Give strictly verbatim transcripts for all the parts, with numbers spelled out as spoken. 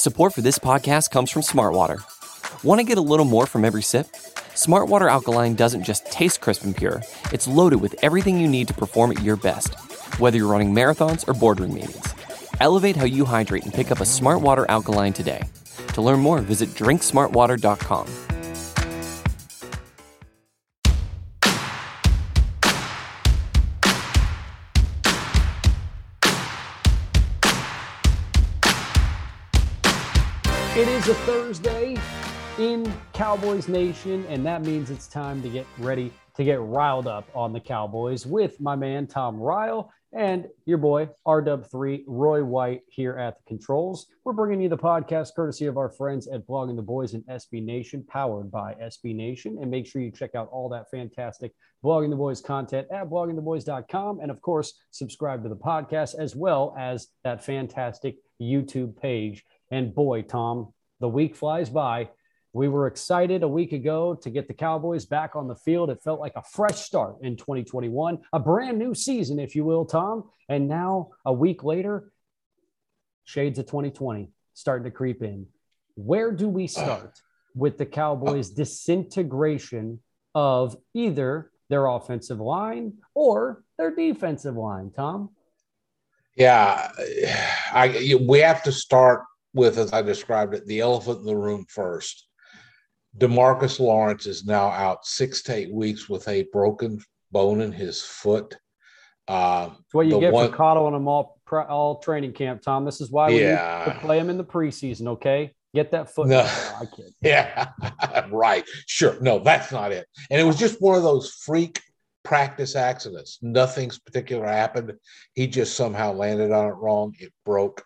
Support for this podcast comes from Smartwater. Want to get a little more from every sip? Smartwater Alkaline doesn't just taste crisp and pure, it's loaded with everything you need to perform at your best, whether you're running marathons or boardroom meetings. Elevate how you hydrate and pick up a Smartwater Alkaline today. To learn more, visit drink smartwater dot com. It is a Thursday in Cowboys Nation, and that means it's time to get ready to get riled up on the Cowboys with my man Tom Ryle and your boy R W three Roy White here at the controls. We're bringing you the podcast courtesy of our friends at Blogging the Boys and S B Nation, powered by S B Nation. And make sure you check out all that fantastic Blogging the Boys content at blogging the boys dot com. And of course, subscribe to the podcast as well as that fantastic YouTube page. And boy, Tom, the week flies by. We were excited a week ago to get the Cowboys back on the field. It felt like a fresh start in twenty twenty-one, a brand new season, if you will, Tom. And now, a week later, shades of twenty twenty starting to creep in. Where do we start with the Cowboys' disintegration of either their offensive line or their defensive line, Tom? Yeah, I, we have to start with, as I described it, the elephant in the room first. DeMarcus Lawrence is now out six to eight weeks with a broken bone in his foot. Uh, That's what you get one, for coddling him all, all training camp, Tom. This is why we yeah. need to play him in the preseason, okay? Get that foot. No, I kid. Yeah, right. Sure. No, that's not it. And it was just one of those freak practice accidents. Nothing's particular happened. He just somehow landed on it wrong. It broke.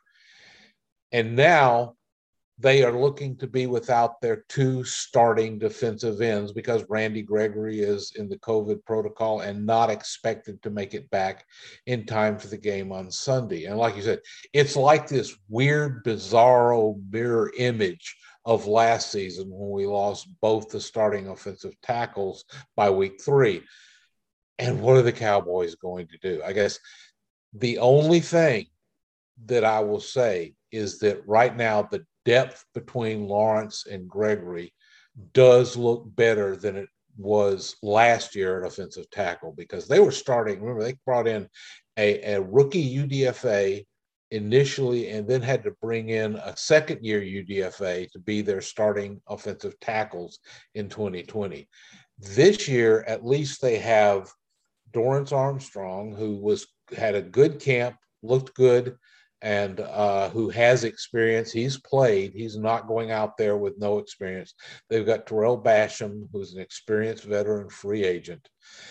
And now they are looking to be without their two starting defensive ends because Randy Gregory is in the COVID protocol and not expected to make it back in time for the game on Sunday. And like you said, it's like this weird, bizarro mirror image of last season when we lost both the starting offensive tackles by week three. And what are the Cowboys going to do? I guess the only thing that I will say is that right now the depth between Lawrence and Gregory does look better than it was last year at offensive tackle because they were starting. Remember, they brought in a, a rookie U D F A initially and then had to bring in a second-year U D F A to be their starting offensive tackles in twenty twenty. This year, at least they have Dorrance Armstrong, who was had a good camp, looked good, and uh, who has experience. He's played. He's not going out there with no experience. They've got Terrell Basham, who's an experienced veteran free agent.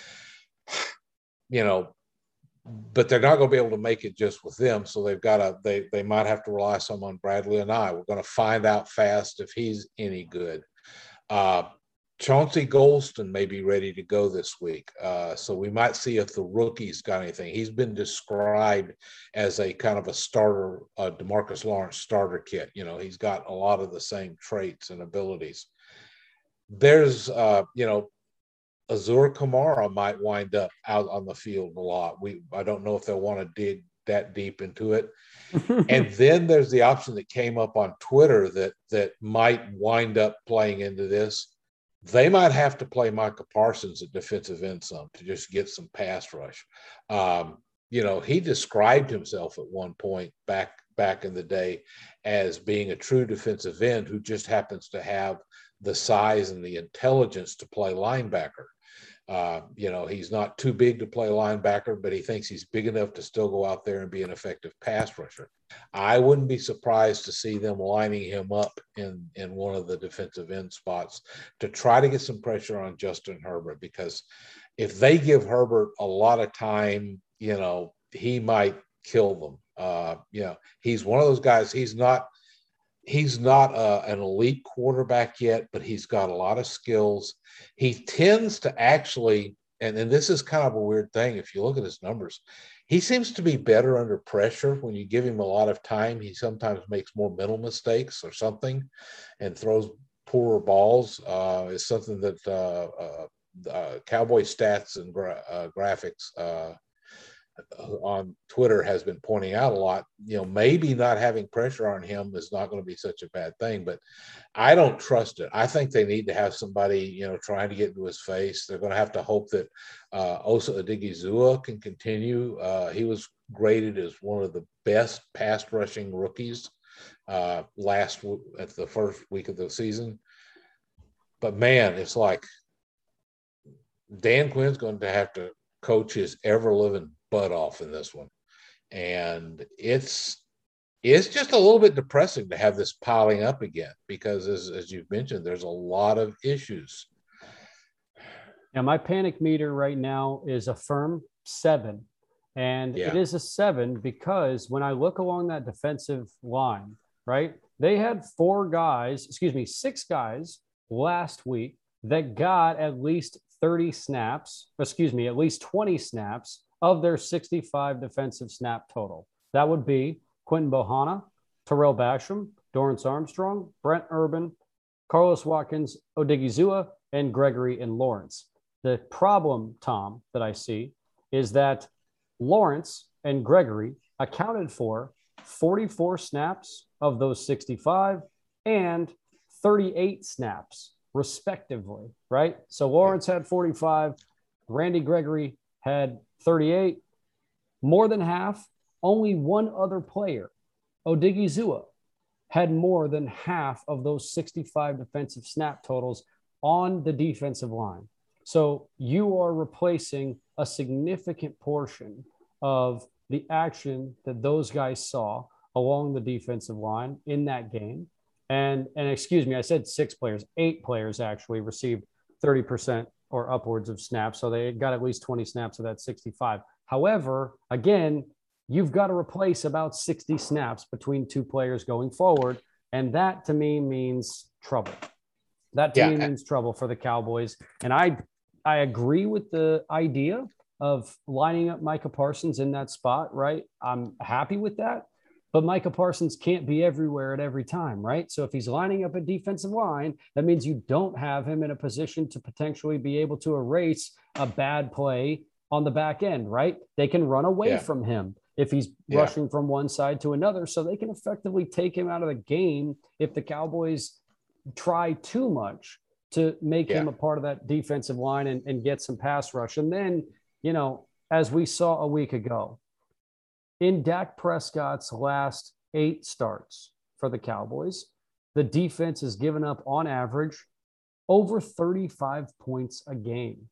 You know, but they're not going to be able to make it just with them. So they've got to, they, they might have to rely some on Bradley and I. We're going to find out fast if he's any good. Uh, Chauncey Golston may be ready to go this week. Uh, so we might see if the rookie's got anything. He's been described as a kind of a starter, uh, DeMarcus Lawrence starter kit. You know, he's got a lot of the same traits and abilities. There's, uh, you know, Azur Kamara might wind up out on the field a lot. We I don't know if they'll want to dig that deep into it. And then there's the option that came up on Twitter that that might wind up playing into this. They might have to play Micah Parsons at defensive end some to just get some pass rush. Um, you know, he described himself at one point back back in the day as being a true defensive end who just happens to have the size and the intelligence to play linebacker. Uh, you know, he's not too big to play linebacker, but he thinks he's big enough to still go out there and be an effective pass rusher. I wouldn't be surprised to see them lining him up in, in one of the defensive end spots to try to get some pressure on Justin Herbert, because if they give Herbert a lot of time, you know, he might kill them. Uh, you know, he's one of those guys, he's not, He's not uh, an elite quarterback yet, but he's got a lot of skills. He tends to actually, and, and this is kind of a weird thing, if you look at his numbers, he seems to be better under pressure. When you give him a lot of time, he sometimes makes more mental mistakes or something and throws poorer balls. Uh, it's something that uh, uh, uh, Cowboy Stats and gra- uh, Graphics uh, on Twitter has been pointing out a lot, you know, maybe not having pressure on him is not going to be such a bad thing, but I don't trust it. I think they need to have somebody, you know, trying to get into his face. They're going to have to hope that uh, Osa Odigizua can continue. Uh, he was graded as one of the best pass rushing rookies uh, last at the first week of the season. But man, it's like Dan Quinn's going to have to coach his ever living butt off in this one. And it's it's just a little bit depressing to have this piling up again, because as, as you've mentioned, there's a lot of issues. Yeah, my panic meter right now is a firm seven. And yeah. It is a seven because when I look along that defensive line, right, they had four guys, excuse me, six guys last week that got at least thirty snaps, excuse me, at least twenty snaps of their sixty-five defensive snap total. That would be Quinton Bohanna, Terrell Basham, Dorrance Armstrong, Brent Urban, Carlos Watkins, Odigizua, and Gregory and Lawrence. The problem, Tom, that I see is that Lawrence and Gregory accounted for forty-four snaps of those sixty-five and thirty-eight snaps, respectively, right? So Lawrence had forty-five, Randy Gregory had thirty-eight, more than half. Only one other player, Odigizua, had more than half of those sixty-five defensive snap totals on the defensive line. So you are replacing a significant portion of the action that those guys saw along the defensive line in that game. And, and excuse me, I said six players, eight players actually received thirty percent or upwards of snaps. So they got at least twenty snaps of that sixty-five. However, again, you've got to replace about sixty snaps between two players going forward. And that to me means trouble. That to yeah. me means trouble for the Cowboys. And I, I agree with the idea of lining up Micah Parsons in that spot, right? I'm happy with that. But Micah Parsons can't be everywhere at every time, right? So if he's lining up a defensive line, that means you don't have him in a position to potentially be able to erase a bad play on the back end, right? They can run away yeah. from him if he's yeah. rushing from one side to another. So they can effectively take him out of the game if the Cowboys try too much to make yeah. him a part of that defensive line and, and get some pass rush. And then, you know, as we saw a week ago, in Dak Prescott's last eight starts for the Cowboys, the defense has given up on average over thirty-five points a game.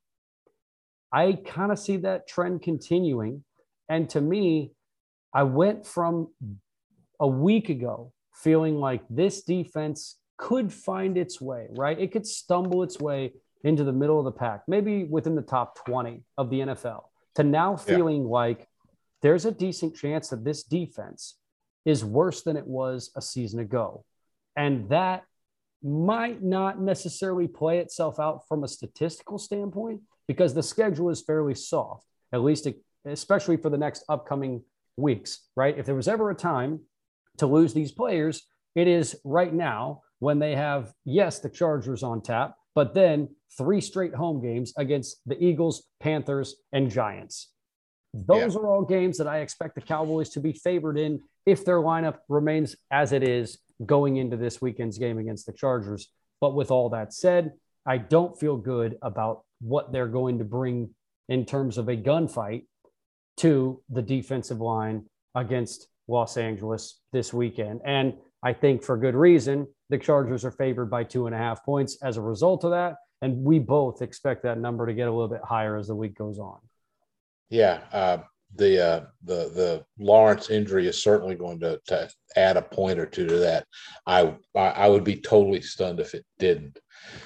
I kind of see that trend continuing. And to me, I went from a week ago feeling like this defense could find its way, right? It could stumble its way into the middle of the pack, maybe within the top twenty of the N F L, to now feeling yeah. like there's a decent chance that this defense is worse than it was a season ago. And that might not necessarily play itself out from a statistical standpoint because the schedule is fairly soft, at least especially for the next upcoming weeks, right? If there was ever a time to lose these players, it is right now when they have, yes, the Chargers on tap, but then three straight home games against the Eagles, Panthers, and Giants. Those yeah. are all games that I expect the Cowboys to be favored in if their lineup remains as it is going into this weekend's game against the Chargers. But with all that said, I don't feel good about what they're going to bring in terms of a gunfight to the defensive line against Los Angeles this weekend. And I think for good reason, the Chargers are favored by two and a half points as a result of that. And we both expect that number to get a little bit higher as the week goes on. Yeah, uh, the uh, the the Lawrence injury is certainly going to, to add a point or two to that. I I would be totally stunned if it didn't.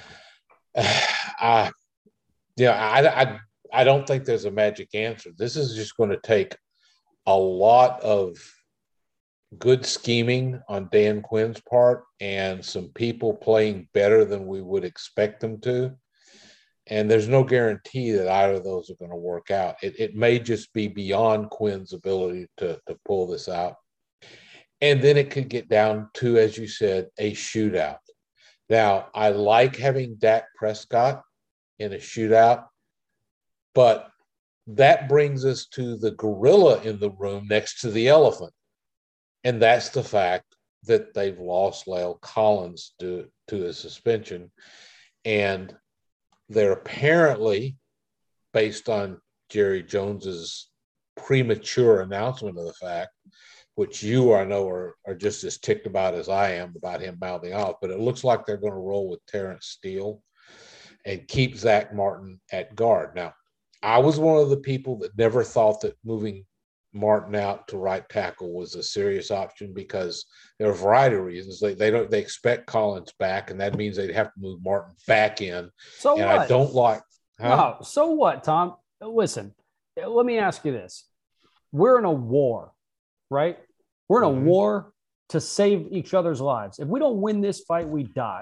I, yeah, I, I I don't think there's a magic answer. This is just going to take a lot of good scheming on Dan Quinn's part and some people playing better than we would expect them to. And there's no guarantee that either of those are going to work out. It, it may just be beyond Quinn's ability to, to pull this out. And then it could get down to, as you said, a shootout. Now, I like having Dak Prescott in a shootout, but that brings us to the gorilla in the room next to the elephant. And that's the fact that they've lost La'el Collins to, to a suspension. And they're apparently, based on Jerry Jones's premature announcement of the fact, which you, I know, are, are just as ticked about as I am about him mouthing off, but it looks like they're going to roll with Terrence Steele and keep Zach Martin at guard. Now, I was one of the people that never thought that moving Martin out to right tackle was a serious option because there are a variety of reasons. They they don't they expect Collins back, and that means they'd have to move Martin back in. So and what? I don't like. Huh? No, so what, Tom? Listen, let me ask you this: we're in a war, right? We're in a mm-hmm. war to save each other's lives. If we don't win this fight, we die.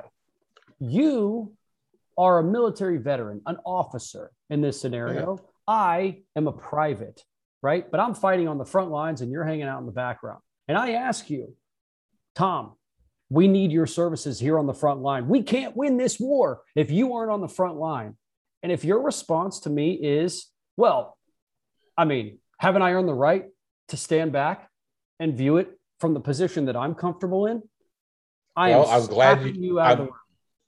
You are a military veteran, an officer in this scenario. Yeah. I am a private, right? But I'm fighting on the front lines and you're hanging out in the background. And I ask you, Tom, we need your services here on the front line. We can't win this war if you aren't on the front line. And if your response to me is, well, I mean, haven't I earned the right to stand back and view it from the position that I'm comfortable in? I well, am I'm glad you, you out I'm, of the room.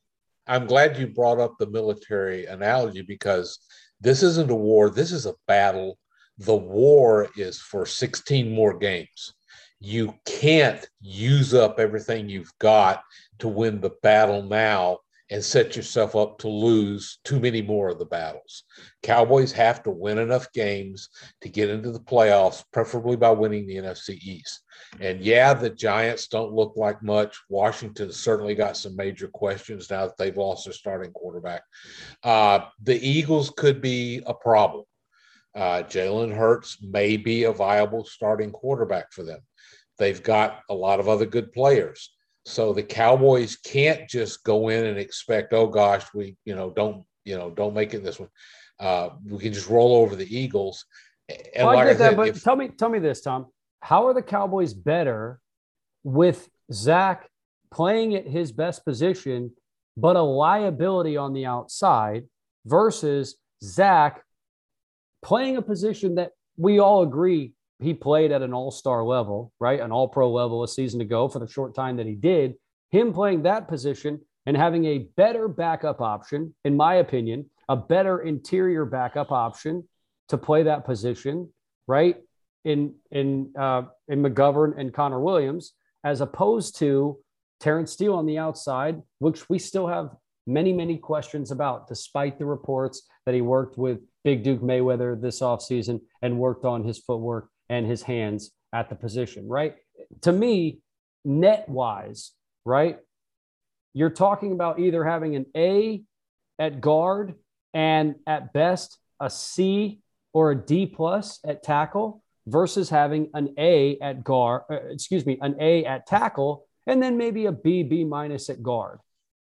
I'm glad you brought up the military analogy because this isn't a war. This is a battle. The war is for sixteen more games. You can't use up everything you've got to win the battle now and set yourself up to lose too many more of the battles. Cowboys have to win enough games to get into the playoffs, preferably by winning the N F C East. And yeah, the Giants don't look like much. Washington certainly got some major questions now that they've lost their starting quarterback. Uh, the Eagles could be a problem. Uh, Jalen Hurts may be a viable starting quarterback for them. They've got a lot of other good players. So the Cowboys can't just go in and expect, oh gosh, we, you know, don't, you know, don't make it this one. Uh, we can just roll over the Eagles. And well, like I get I said, that, but if, tell me, tell me this, Tom. How are the Cowboys better with Zach playing at his best position, but a liability on the outside versus Zach playing a position that we all agree he played at an all-star level, right? An all-pro level a season ago for the short time that he did. Him playing that position and having a better backup option, in my opinion, a better interior backup option to play that position, right? In in uh, in McGovern and Connor Williams, as opposed to Terrence Steele on the outside, which we still have many, many questions about, despite the reports that he worked with Big Duke Mayweather this offseason and worked on his footwork and his hands at the position, right? To me, net-wise, right, you're talking about either having an A at guard and at best a C or a D plus at tackle versus having an A at guard, uh, excuse me, an A at tackle, and then maybe a B, B minus at guard.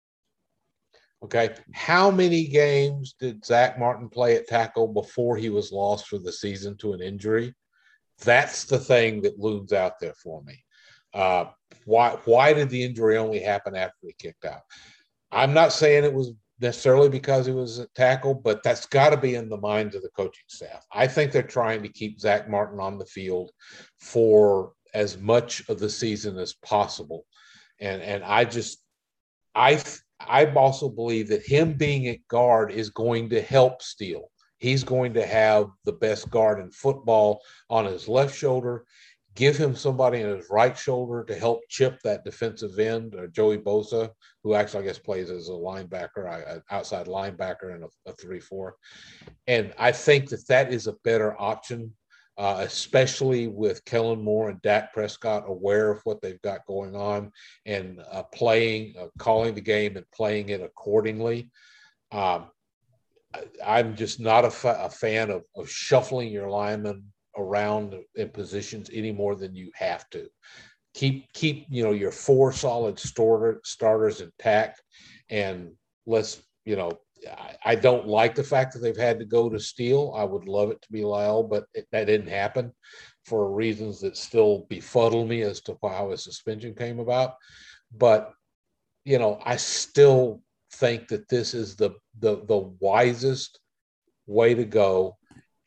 Okay. How many games did Zach Martin play at tackle before he was lost for the season to an injury? That's the thing that looms out there for me. Uh, why, why did the injury only happen after he kicked out? I'm not saying it was necessarily because he was a tackle, but that's got to be in the minds of the coaching staff. I think they're trying to keep Zach Martin on the field for as much of the season as possible. And, and I just, I, I also believe that him being at guard is going to help Steele. He's going to have the best guard in football on his left shoulder. Give him somebody on his right shoulder to help chip that defensive end, or Joey Bosa, who actually, I guess, plays as a linebacker, an outside linebacker in a, a three four. And I think that that is a better option, uh, especially with Kellen Moore and Dak Prescott aware of what they've got going on and uh, playing, uh, calling the game and playing it accordingly. Um, I'm just not a, fa- a fan of, of shuffling your linemen around in positions any more than you have to. Keep, keep you know, your four solid starter, starters intact, and let's, you know, I, I don't like the fact that they've had to go to Steele. I would love it to be La'el, but it, that didn't happen for reasons that still befuddle me as to how his suspension came about. But, you know, I still think that this is the the the wisest way to go.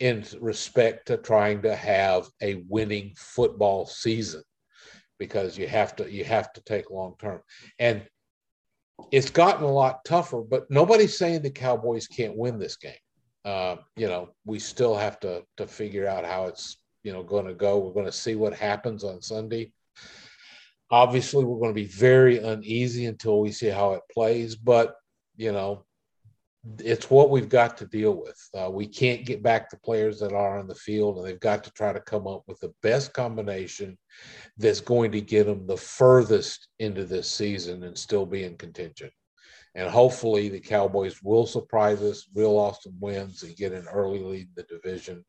in respect to trying to have a winning football season, because you have to you have to take long term. And it's gotten a lot tougher, but nobody's saying the Cowboys can't win this game. Uh, you know, we still have to to figure out how it's, you know, going to go. We're going to see what happens on Sunday. Obviously, we're going to be very uneasy until we see how it plays, but, you know, it's what we've got to deal with. Uh, we can't get back the players that are on the field, and they've got to try to come up with the best combination that's going to get them the furthest into this season and still be in contention. And hopefully the Cowboys will surprise us, real awesome wins, and get an early lead in the division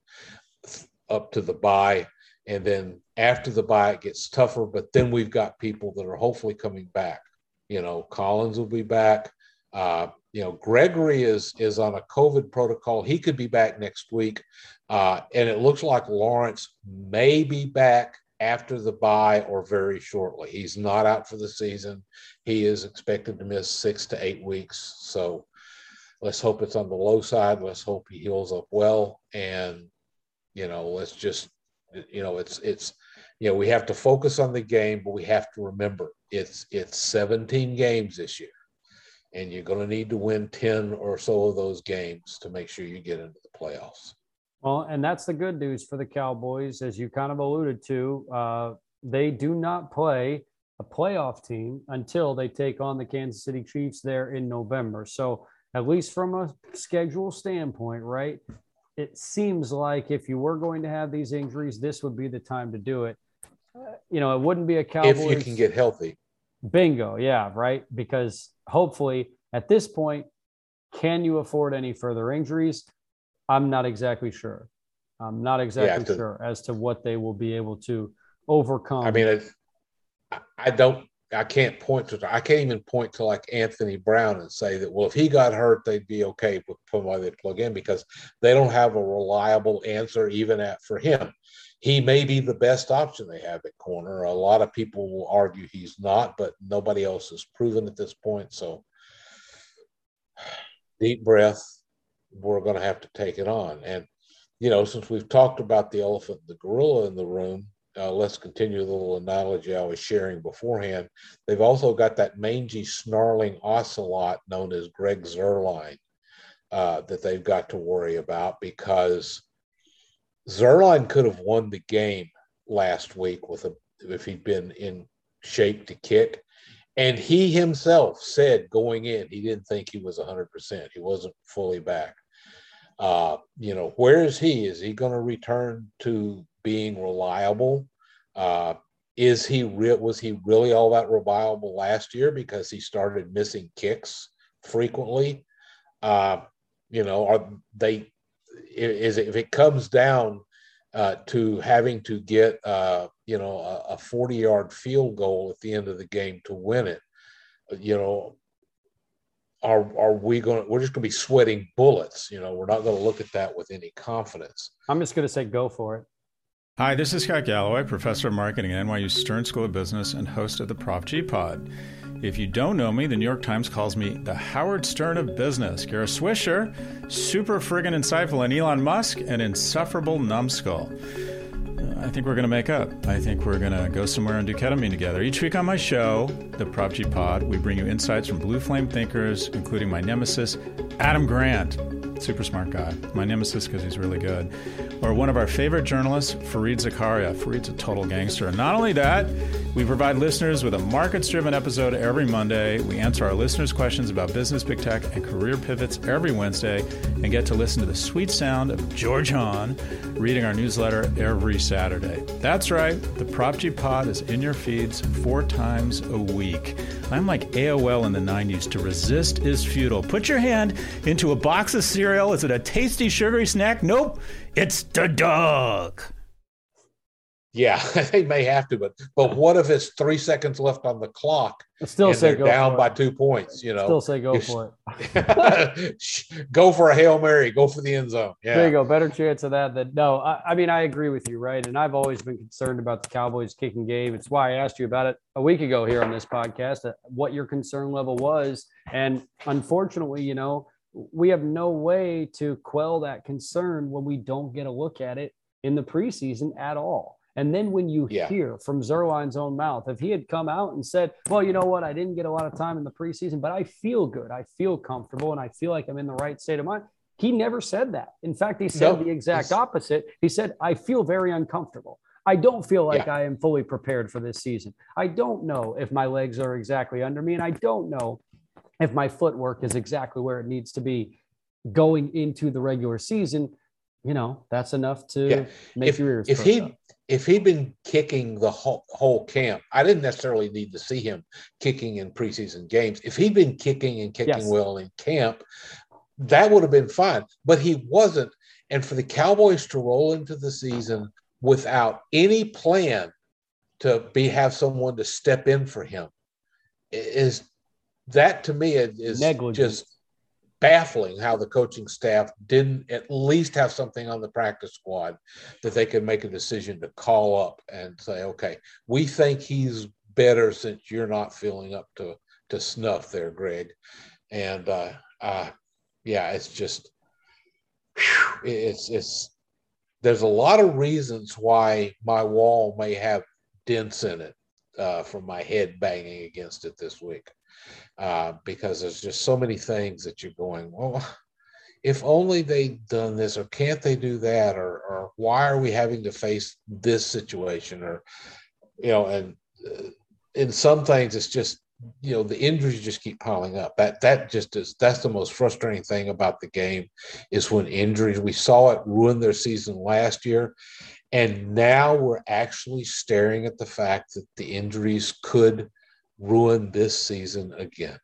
up to the bye. And then after the bye, it gets tougher, but then we've got people that are hopefully coming back. You know, Collins will be back. Uh, you know, Gregory is is on a COVID protocol. He could be back next week. Uh, and it looks like Lawrence may be back after the bye or very shortly. He's not out for the season. He is expected to miss six to eight weeks. So let's hope it's on the low side. Let's hope he heals up well. And, you know, let's just, you know, it's, it's, you know, we have to focus on the game, but we have to remember it's, it's seventeen games this year, and you're going to need to win ten or so of those games to make sure you get into the playoffs. Well, and that's the good news for the Cowboys, as you kind of alluded to. Uh, they do not play a playoff team until they take on the Kansas City Chiefs there in November. So at least from a schedule standpoint, right, it seems like if you were going to have these injuries, this would be the time to do it. Uh, you know, it wouldn't be a Cowboys. If you can get healthy. Bingo, yeah, right? Because hopefully at this point, can you afford any further injuries? I'm not exactly sure. I'm not exactly yeah, to, sure as to what they will be able to overcome. I mean, it, I don't, I can't point to, I can't even point to like Anthony Brown and say that, well, if he got hurt, they'd be okay with why they plug in, because they don't have a reliable answer even at for him. He may be the best option they have at corner. A lot of people will argue he's not, but nobody else has proven at this point. So deep breath. We're going to have to take it on. And, you know, since we've talked about the elephant and the gorilla in the room, uh, let's continue the little analogy I was sharing beforehand. They've also got that mangy, snarling ocelot known as Greg Zuerlein uh, that they've got to worry about, because Zuerlein could have won the game last week with a, if he'd been in shape to kick. And he himself said going in, he didn't think he was one hundred percent. He wasn't fully back. Uh, you know, where is he? Is he going to return to being reliable? Uh, is he real? Was he really all that reliable last year because he started missing kicks frequently? Uh, you know, are they? Is it, if it comes down uh, to having to get uh, you know a forty-yard field goal at the end of the game to win it, you know? Are are we going to, we're just going to be sweating bullets. You know, we're not going to look at that with any confidence. I'm just going to say go for it. Hi, this is Scott Galloway, professor of marketing at N Y U Stern School of Business and host of the Prof G Pod. If you don't know me, the New York Times calls me the Howard Stern of business. Kara Swisher, super friggin' insightful, and Elon Musk, an insufferable numbskull. I think we're going to make up. I think we're going to go somewhere and do ketamine together. Each week on my show, the Prop G Pod, we bring you insights from blue flame thinkers, including my nemesis, Adam Grant. Super smart guy. My nemesis because he's really good. Or one of our favorite journalists, Fareed Zakaria. Fareed's a total gangster. And not only that, we provide listeners with a markets-driven episode every Monday. We answer our listeners' questions about business, big tech, and career pivots every Wednesday, and get to listen to the sweet sound of George Hahn reading our newsletter every Saturday. That's right. The Prop G Pod is in your feeds four times a week. I'm like A O L in the nineties. To resist is futile. Put your hand into a box of cereal. Is it a tasty, sugary snack? Nope. It's the dog. Yeah, they may have to, but but what if it's three seconds left on the clock? I still and say they're go down for by it. two points. You know, Still say go for it. Go for a Hail Mary. Go for the end zone. Yeah. There you go. Better chance of that than no. I, I mean, I agree with you, right? And I've always been concerned about the Cowboys kicking game. It's why I asked you about it a week ago here on this podcast, uh, what your concern level was. And unfortunately, you know, we have no way to quell that concern when we don't get a look at it in the preseason at all. And then when you yeah. hear from Zuerlein's own mouth, if he had come out and said, well, you know what, I didn't get a lot of time in the preseason, but I feel good. I feel comfortable and I feel like I'm in the right state of mind. He never said that. In fact, he said no, the exact opposite. He said, I feel very uncomfortable. I don't feel like yeah. I am fully prepared for this season. I don't know if my legs are exactly under me, and I don't know if my footwork is exactly where it needs to be going into the regular season. You know, that's enough to yeah. make if, your ears if he up. If he'd been kicking the whole, whole camp, I didn't necessarily need to see him kicking in preseason games. If he'd been kicking and kicking yes. well in camp, that would have been fine. But he wasn't. And for the Cowboys to roll into the season without any plan to be have someone to step in for him is that to me is just baffling how the coaching staff didn't at least have something on the practice squad that they could make a decision to call up and say, okay, we think he's better since you're not feeling up to, to snuff there, Greg. And uh, uh, yeah, it's just, whew, it's, it's, there's a lot of reasons why my wall may have dents in it uh, from my head banging against it this week. Uh, because there's just so many things that you're going, well, if only they'd done this, or can't they do that, or or why are we having to face this situation, or, you know, and uh, in some things it's just, you know, the injuries just keep piling up. That that just is, that's the most frustrating thing about the game is when injuries, we saw it ruin their season last year, and now we're actually staring at the fact that the injuries could ruin this season again.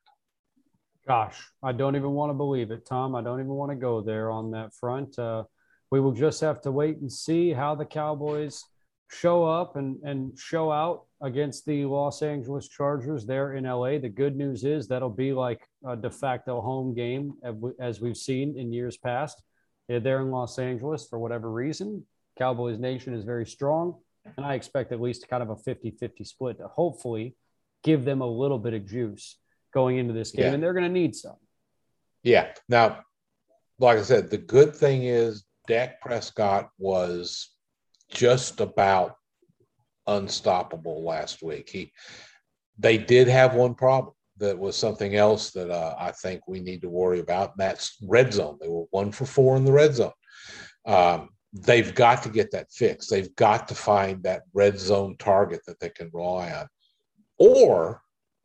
Gosh, I don't even want to believe it, Tom. I don't even want to go there on that front. Uh, we will just have to wait and see how the Cowboys show up and, and show out against the Los Angeles Chargers there in L A. The good news is that'll be like a de facto home game, as we've seen in years past. They're there in Los Angeles for whatever reason. Cowboys Nation is very strong, and I expect at least kind of a fifty-fifty split to hopefully give them a little bit of juice going into this game, yeah. and they're going to need some. Yeah. Now, like I said, the good thing is Dak Prescott was just about unstoppable last week. He, they did have one problem that was something else that uh, I think we need to worry about, and that's red zone. They were one for four in the red zone. Um, they've got to get that fixed. They've got to find that red zone target that they can rely on. Or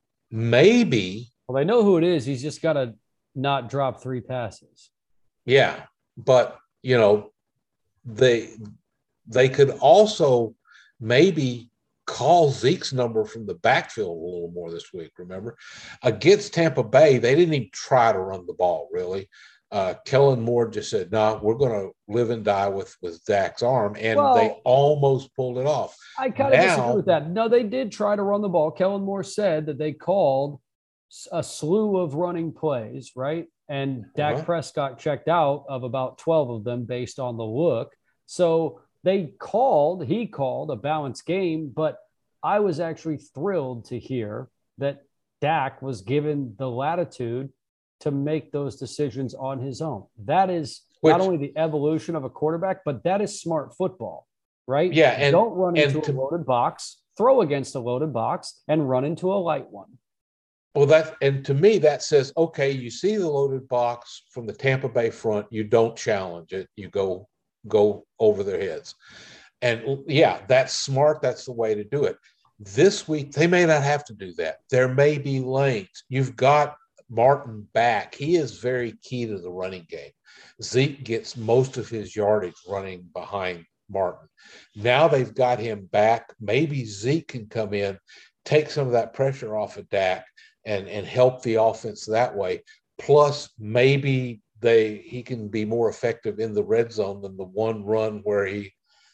maybe. Well, they know who it is. He's just got to not drop three passes. Yeah. But, you know, they they could also maybe call Zeke's number from the backfield a little more this week. Remember, against Tampa Bay, they didn't even try to run the ball, really. Uh, Kellen Moore just said, no, nah, we're going to live and die with, with Dak's arm. And well, they almost pulled it off. I kind of disagree with that. No, they did try to run the ball. Kellen Moore said that they called a slew of running plays, right? And Dak uh-huh. Prescott checked out of about twelve of them based on the look. So they called, he called a balanced game, but I was actually thrilled to hear that Dak was given the latitude to make those decisions on his own. That is Which, not only the evolution of a quarterback, but that is smart football, right? Yeah. And don't run into to, a loaded box, throw against a loaded box, and run into a light one. Well, that, and to me, that says, okay, you see the loaded box from the Tampa Bay front, you don't challenge it, you go, go over their heads. And yeah, that's smart. That's the way to do it. This week, they may not have to do that. There may be lanes. You've got Martin back. He is very key to the running game. Zeke gets most of his yardage running behind Martin. Now they've got him back. Maybe Zeke can come in, take some of that pressure off of Dak and, and help the offense that way. Plus, maybe they he can be more effective in the red zone than the one run where he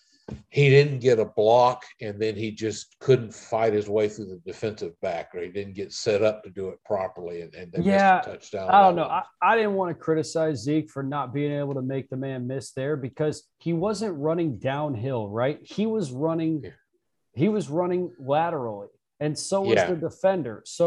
he didn't get a block and then he just couldn't fight his way through the defensive back, or he didn't get set up to do it properly and, and they yeah, missed a touchdown. I don't know. I, I didn't want to criticize Zeke for not being able to make the man miss there because he wasn't running downhill, right? He was running, yeah. he was running laterally, and so was yeah. the defender. So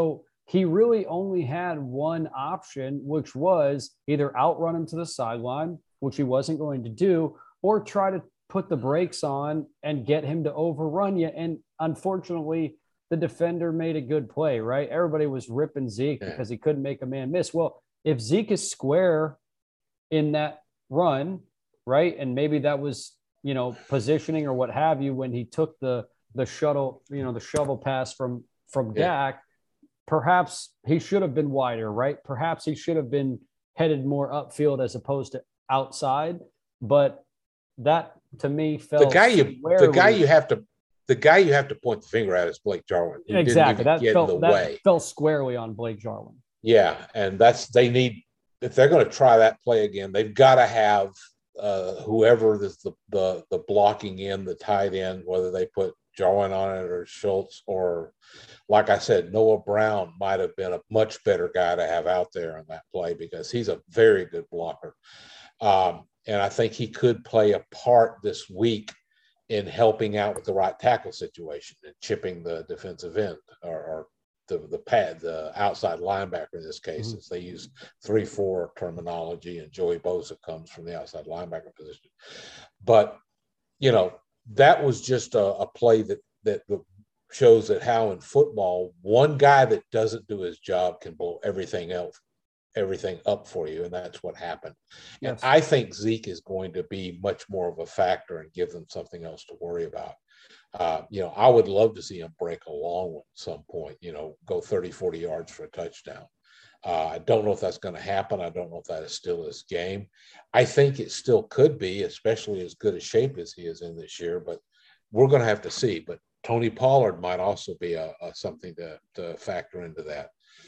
he really only had one option, which was either outrun him to the sideline, which he wasn't going to do, or try to put the brakes on and get him to overrun you. And unfortunately, the defender made a good play, right? Everybody was ripping Zeke yeah. because he couldn't make a man miss. Well, if Zeke is square in that run, right, and maybe that was, you know, positioning or what have you when he took the the shuttle, you know, the shovel pass from from yeah. Dak, perhaps he should have been wider, right? Perhaps he should have been headed more upfield as opposed to outside. But that to me felt the guy you the guy you have to the guy you have to point the finger at is Blake Jarwin. He exactly that felt that way. fell squarely on Blake Jarwin. Yeah, and that's they need if they're going to try that play again, they've got to have uh, whoever is the, the the blocking in the tight end, whether they put Jarwin on it or Schultz, or like I said, Noah Brown might have been a much better guy to have out there on that play because he's a very good blocker. Um, and I think he could play a part this week in helping out with the right tackle situation and chipping the defensive end or, or the the pad, the outside linebacker in this case, mm-hmm. since they use three four terminology and Joey Bosa comes from the outside linebacker position. But, you know, that was just a, a play that, that shows that how in football, one guy that doesn't do his job can blow everything else, everything up for you. And that's what happened. Yes. And I think Zeke is going to be much more of a factor and give them something else to worry about. Uh, you know, I would love to see him break a long one at some point, you know, go thirty, forty yards for a touchdown. Uh, I don't know if that's going to happen. I don't know if that is still his game. I think it still could be, especially as good a shape as he is in this year, but we're going to have to see. But Tony Pollard might also be a, a something to, to factor into that.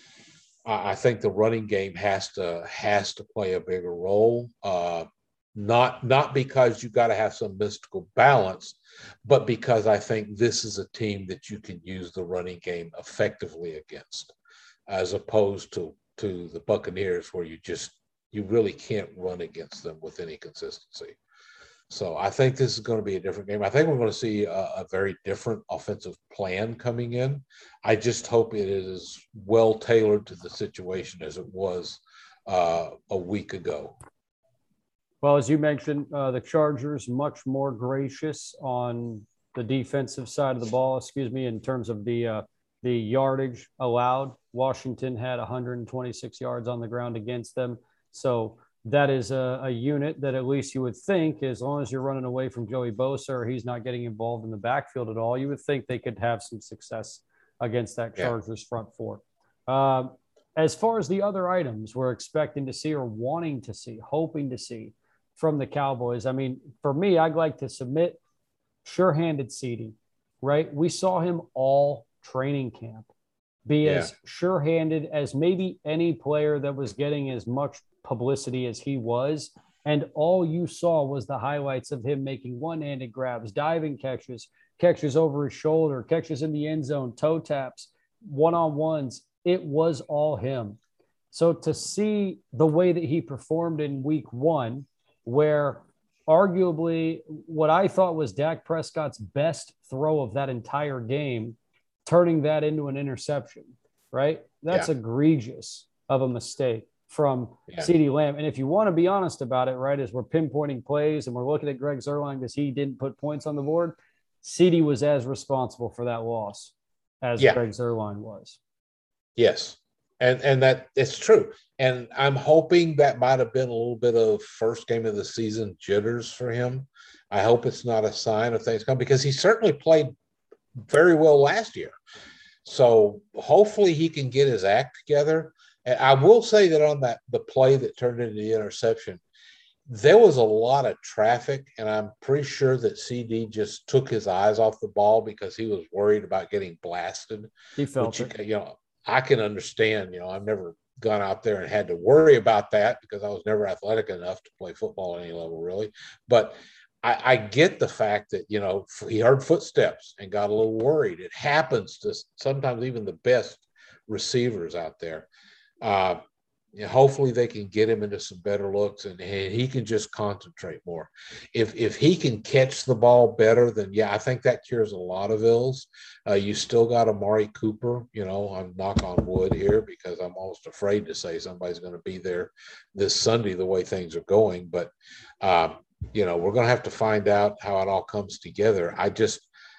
I, I think the running game has to has to play a bigger role, uh, not, not because you got to have some mystical balance, but because I think this is a team that you can use the running game effectively against, as opposed to to the Buccaneers where you just you really can't run against them with any consistency. So I think this is going to be a different game. I think we're going to see a, a very different offensive plan coming in. I just hope it is as well tailored to the situation as it was uh, a week ago. Well, as you mentioned, uh, the Chargers much more gracious on the defensive side of the ball, excuse me, in terms of the uh, the yardage allowed. Washington had one hundred twenty-six yards on the ground against them. So that is a, a unit that at least you would think, as long as you're running away from Joey Bosa or he's not getting involved in the backfield at all, you would think they could have some success against that Chargers yeah. front four. Um, as far as the other items we're expecting to see or wanting to see, hoping to see from the Cowboys, I mean, for me, I'd like to submit sure-handed CeeDee, right? We saw him all training camp be yeah. as sure-handed as maybe any player that was getting as much publicity as he was. And all you saw was the highlights of him making one-handed grabs, diving catches, catches over his shoulder, catches in the end zone, toe taps, one-on-ones. It was all him. So to see the way that he performed in week one, where arguably what I thought was Dak Prescott's best throw of that entire game, turning that into an interception, right? That's yeah. egregious of a mistake from yeah. CeeDee Lamb. And if you want to be honest about it, right, as we're pinpointing plays and we're looking at Greg Zuerlein because he didn't put points on the board, CeeDee was as responsible for that loss as yeah. Greg Zuerlein was. Yes. And and that it's true. And I'm hoping that might have been a little bit of first game of the season jitters for him. I hope it's not a sign of things coming because he certainly played very well last year. So hopefully he can get his act together. And I will say that on that the play that turned into the interception, there was a lot of traffic, and I'm pretty sure that CeeDee just took his eyes off the ball because he was worried about getting blasted. He felt which, it. You know, I can understand. You know, I've never gone out there and had to worry about that because I was never athletic enough to play football at any level, really. But I, I get the fact that, you know, he heard footsteps and got a little worried. It happens to sometimes even the best receivers out there. Uh, you know, hopefully they can get him into some better looks, and, and he can just concentrate more. If if he can catch the ball better, then yeah, I think that cures a lot of ills. Uh, you still got Amari Cooper. You know, I'm knock on wood here because I'm almost afraid to say somebody's going to be there this Sunday the way things are going. But um, you know, we're going to have to find out how it all comes together. I just.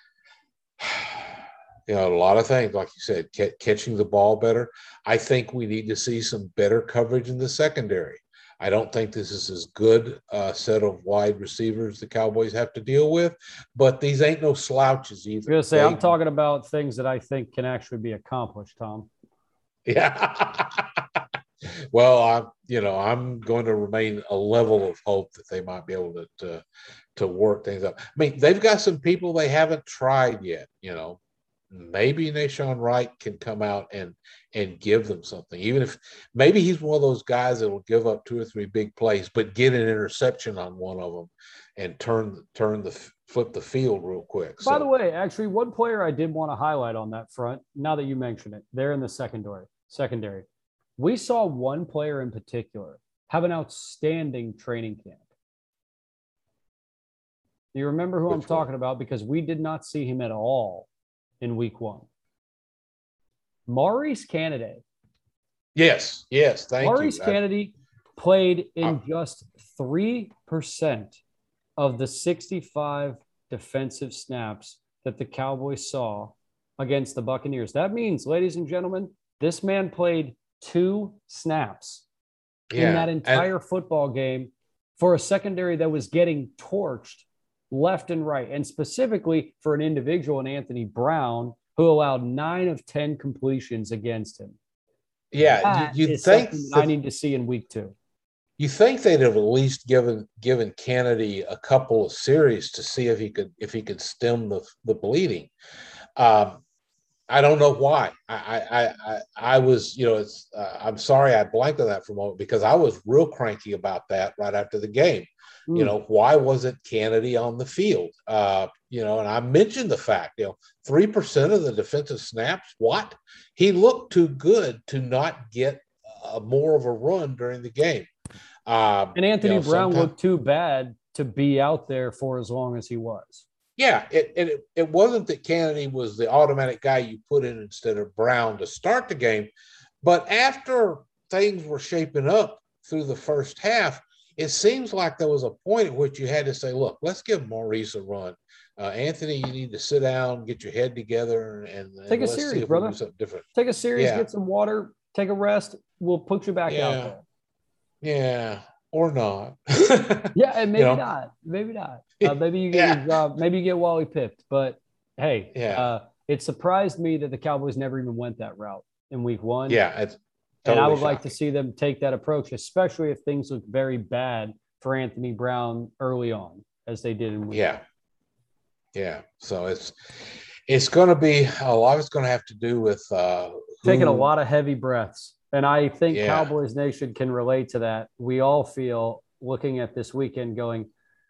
You know, a lot of things, like you said, c- catching the ball better. I think we need to see some better coverage in the secondary. I don't think this is as good a set of wide receivers the Cowboys have to deal with, but these ain't no slouches either. I'm going to say, They, I'm talking about things that I think can actually be accomplished, Tom. Yeah. Well, I'm, you know, I'm going to remain a level of hope that they might be able to, to, to work things up. I mean, they've got some people they haven't tried yet, you know. Maybe Nahshon Wright can come out and and give them something. Even if maybe he's one of those guys that will give up two or three big plays, but get an interception on one of them and turn turn the flip the field real quick. By so, the way, actually, one player I did want to highlight on that front. Now that you mention it, they're in the secondary. Secondary, we saw one player in particular have an outstanding training camp. Do you remember who I'm Which one? talking about? Because we did not see him at all in week one. Maurice Kennedy. yes, yes, thank Maurice you. Kennedy played in I, just three percent of the sixty-five defensive snaps that the Cowboys saw against the Buccaneers. That means, ladies and gentlemen, this man played two snaps yeah, in that entire and, football game for a secondary that was getting torched left and right, and specifically for an individual in Anthony Brown who allowed nine of ten completions against him. yeah, That you, you'd is think something that that, I need to see in week two. you think they'd have at least given given Kennedy a couple of series to see if he could if he could stem the the bleeding. Um, I don't know why. I I I, I was, you know, it's. Uh, I'm sorry I blanked on that for a moment because I was real cranky about that right after the game. Mm. You know, why wasn't Kennedy on the field? Uh, you know, and I mentioned the fact, you know, three percent of the defensive snaps. What? He looked too good to not get uh, more of a run during the game. Um, And Anthony you know, Brown sometimes, looked too bad to be out there for as long as he was. Yeah, it, it it wasn't that Kennedy was the automatic guy you put in instead of Brown to start the game, but after things were shaping up through the first half, it seems like there was a point at which you had to say, "Look, let's give Maurice a run. Uh, Anthony, you need to sit down, get your head together, and, and Take a let's series, see if brother. we do something different." Take a series, Yeah. get some water, take a rest. We'll put you back Yeah. out there. Yeah, or not. Yeah, and maybe You know? not. Maybe not. Uh, maybe you get Yeah. your job. Maybe you get Wally pipped. But hey, Yeah. uh, it surprised me that the Cowboys never even went that route in week one. Yeah, it's and I totally would like to shocking. see them take that approach, especially if things look very bad for Anthony Brown early on, as they did in week Yeah. one. Yeah. So it's it's going to be a lot. It's going to have to do with uh, who, Taking a lot of heavy breaths. And I think Yeah. Cowboys Nation can relate to that. We all feel looking at this weekend going,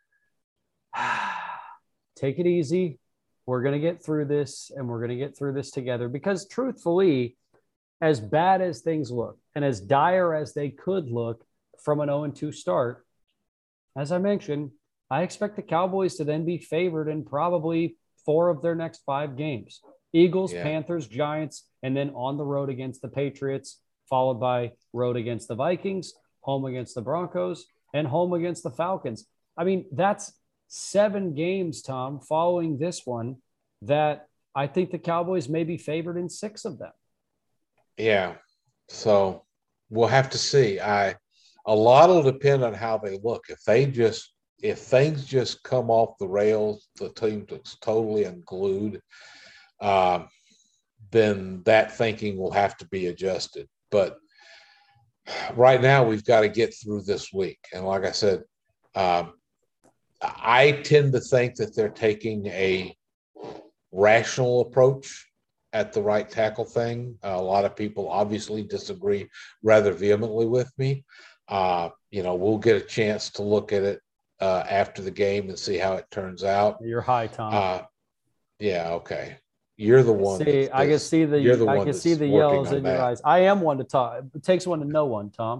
take it easy. We're going to get through this, and we're going to get through this together. Because truthfully, as bad as things look and as dire as they could look from an oh and two start, as I mentioned, I expect the Cowboys to then be favored in probably four of their next five games. Eagles, Yeah. Panthers, Giants, and then on the road against the Patriots, followed by road against the Vikings, home against the Broncos, and home against the Falcons. I mean, that's seven games, Tom, following this one that I think the Cowboys may be favored in six of them. Yeah. So we'll have to see. I a lot will depend on how they look. If they just if things just come off the rails, the team looks totally unglued, um, then that thinking will have to be adjusted. But right now, we've got to get through this week. And like I said, um, I tend to think that they're taking a rational approach at the right tackle thing. Uh, a lot of people obviously disagree rather vehemently with me. Uh, you know, we'll get a chance to look at it uh, after the game and see how it turns out. You're high, Tom. Uh, yeah, okay. You're the one. See, I can see the, you're the I one can see the working yells on in your that. eyes. I am one to talk. It takes one to know one, Tom.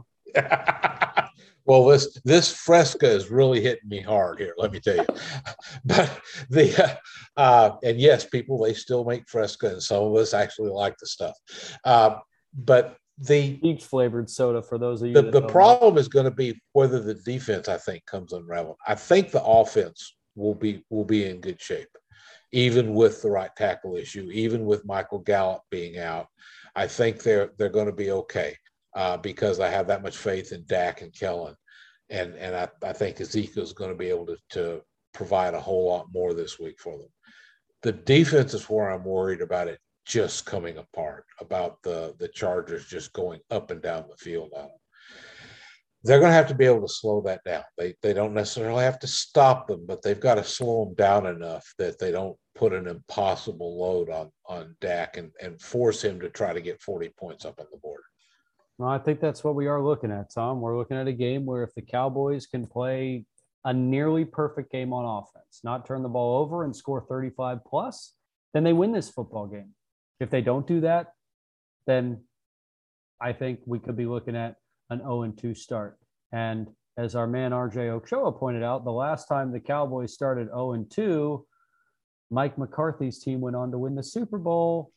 Well, this this Fresca is really hitting me hard here, let me tell you. But the uh, uh, and yes, people, they still make Fresca, and some of us actually like the stuff. Uh, but the peach flavored soda for those of you. The, that the don't problem know. is going to be whether the defense, I think, comes unraveled. I think the offense will be will be in good shape, even with the right tackle issue, even with Michael Gallup being out. I think they're they're going to be okay. Uh, because I have that much faith in Dak and Kellen. And and I, I think Ezekiel's going to be able to, to provide a whole lot more this week for them. The defense is where I'm worried about it just coming apart, about the, the Chargers just going up and down the field on them. They're going to have to be able to slow that down. They, they don't necessarily have to stop them, but they've got to slow them down enough that they don't put an impossible load on, on Dak and, and force him to try to get forty points up on the board. Well, I think that's what we are looking at, Tom. We're looking at a game where if the Cowboys can play a nearly perfect game on offense, not turn the ball over and score thirty-five plus, then they win this football game. If they don't do that, then I think we could be looking at an oh and two start. And as our man R J Ochoa pointed out, the last time the Cowboys started oh and two, Mike McCarthy's team went on to win the Super Bowl.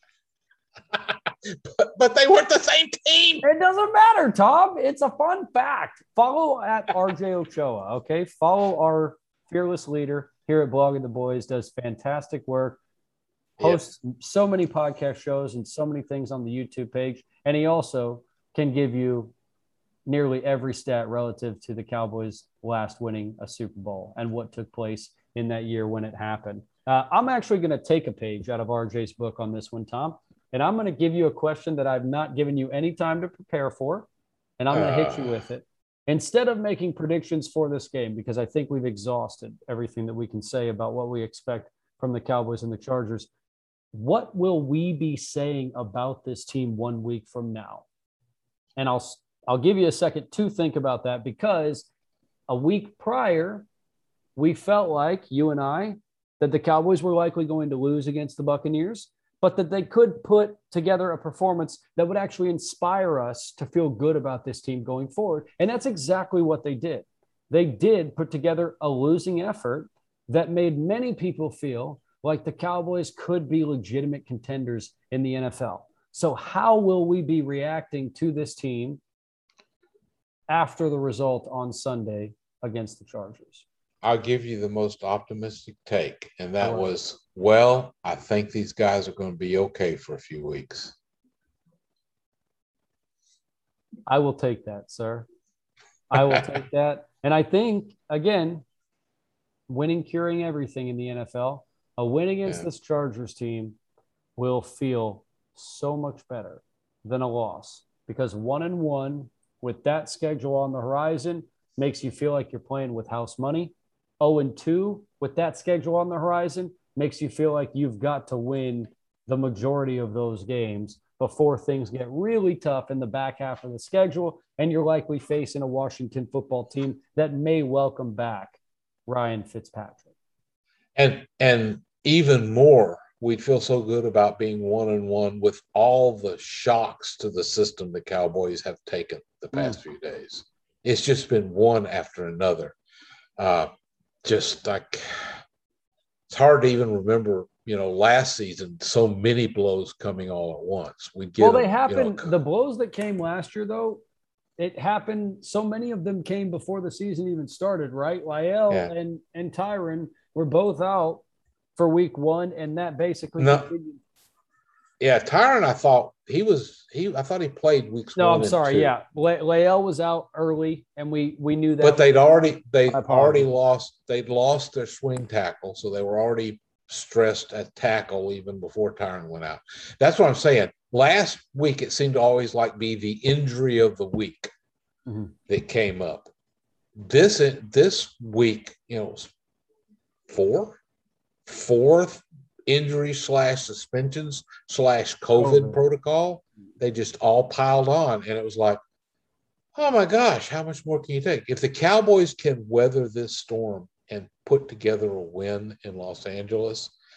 But, but they weren't the same team. It doesn't matter, Tom. It's a fun fact. Follow at R J Ochoa, okay? Follow our fearless leader here at Blogging the Boys, does fantastic work, hosts yeah. so many podcast shows and so many things on the YouTube page. And he also can give you nearly every stat relative to the Cowboys last winning a Super Bowl and what took place in that year when it happened. Uh, I'm actually going to take a page out of R J's book on this one, Tom. And I'm going to give you a question that I've not given you any time to prepare for, and I'm going to hit you with it. Instead of making predictions for this game, because I think we've exhausted everything that we can say about what we expect from the Cowboys and the Chargers, what will we be saying about this team one week from now? And I'll I'll give you a second to think about that, because a week prior, we felt like, you and I, that the Cowboys were likely going to lose against the Buccaneers, but that they could put together a performance that would actually inspire us to feel good about this team going forward. And that's exactly what they did. They did put together a losing effort that made many people feel like the Cowboys could be legitimate contenders in the N F L. So how will we be reacting to this team after the result on Sunday against the Chargers? I'll give you the most optimistic take, and that was, well, I think these guys are going to be okay for a few weeks. I will take that, sir. I will take that. And I think, again, winning, curing everything in the N F L, a win against yeah. this Chargers team will feel so much better than a loss, because one and one with that schedule on the horizon makes you feel like you're playing with house money. oh and two with that schedule on the horizon makes you feel like you've got to win the majority of those games before things get really tough in the back half of the schedule, and you're likely facing a Washington football team that may welcome back Ryan Fitzpatrick. And and even more, we'd feel so good about being one and one with all the shocks to the system the Cowboys have taken the past mm. few days. It's just been one after another. Uh, just like, it's hard to even remember, you know, last season, so many blows coming all at once. We get well, they them, happened. You know, the blows that came last year, though, it happened. So many of them came before the season even started, right? Lyle yeah. and and Tyron were both out for week one, and that basically no. continued. Yeah, Tyron, I thought he was he. I thought he played weeks. No, one I'm sorry. And two. Yeah, Le- Lael was out early, and we we knew that. But they'd already they already lost. They'd lost their swing tackle, so they were already stressed at tackle even before Tyron went out. That's what I'm saying. Last week, it seemed to always like be the injury of the week mm-hmm. that came up. This this week, you know, four, fourth. injury slash suspensions slash COVID oh, protocol. They just all piled on. And it was like, oh my gosh, how much more can you take? If the Cowboys can weather this storm and put together a win in Los Angeles,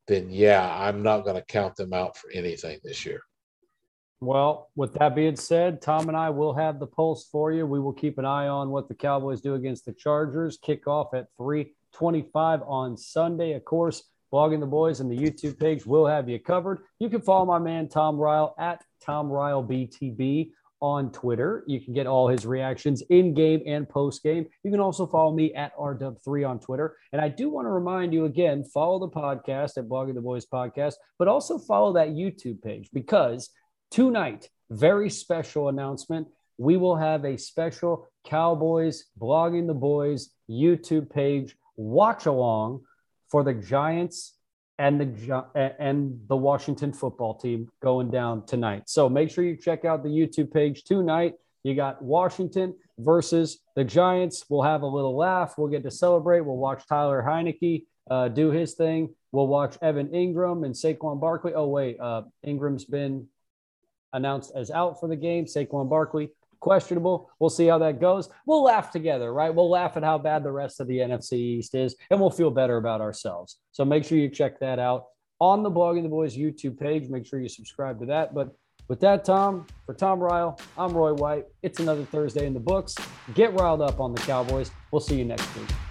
then yeah, I'm not going to count them out for anything this year. Well, with that being said, Tom and I will have the pulse for you. We will keep an eye on what the Cowboys do against the Chargers. Kickoff at three twenty-five on Sunday. Of course, Blogging the Boys and the YouTube page will have you covered. You can follow my man Tom Ryle at Tom Ryle B T B on Twitter. You can get all his reactions in-game and post-game. You can also follow me at R W three on Twitter. And I do want to remind you again, follow the podcast at Blogging the Boys Podcast, but also follow that YouTube page because tonight, very special announcement. We will have a special Cowboys Blogging the Boys YouTube page watch along for the Giants and the and the Washington football team going down tonight. So make sure you check out the YouTube page tonight. You got Washington versus the Giants. We'll have a little laugh. We'll get to celebrate. We'll watch Tyler Heineke uh, do his thing. We'll watch Evan Ingram and Saquon Barkley. Oh, wait, uh, Ingram's been announced as out for the game. Saquon Barkley, questionable. We'll see how that goes. We'll laugh together, right? We'll laugh at how bad the rest of the N F C East is, and we'll feel better about ourselves. So make sure you check that out on the Blogging the Boys YouTube page. Make sure you subscribe to that. But with that, Tom, for Tom Ryle, I'm Roy White. It's another Thursday in the books. Get riled up on the Cowboys. We'll see you next week.